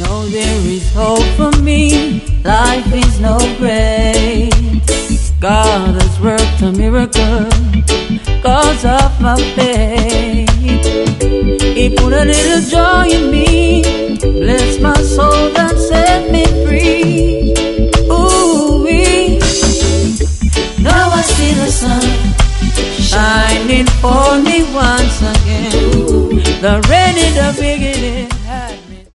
No, there is hope for me. Life is no great. God has worked a miracle cause of my faith. He put a little joy in me, bless my soul and set me free. Ooh-wee. Now I see the sun shining for me once again. The rain in the beginning.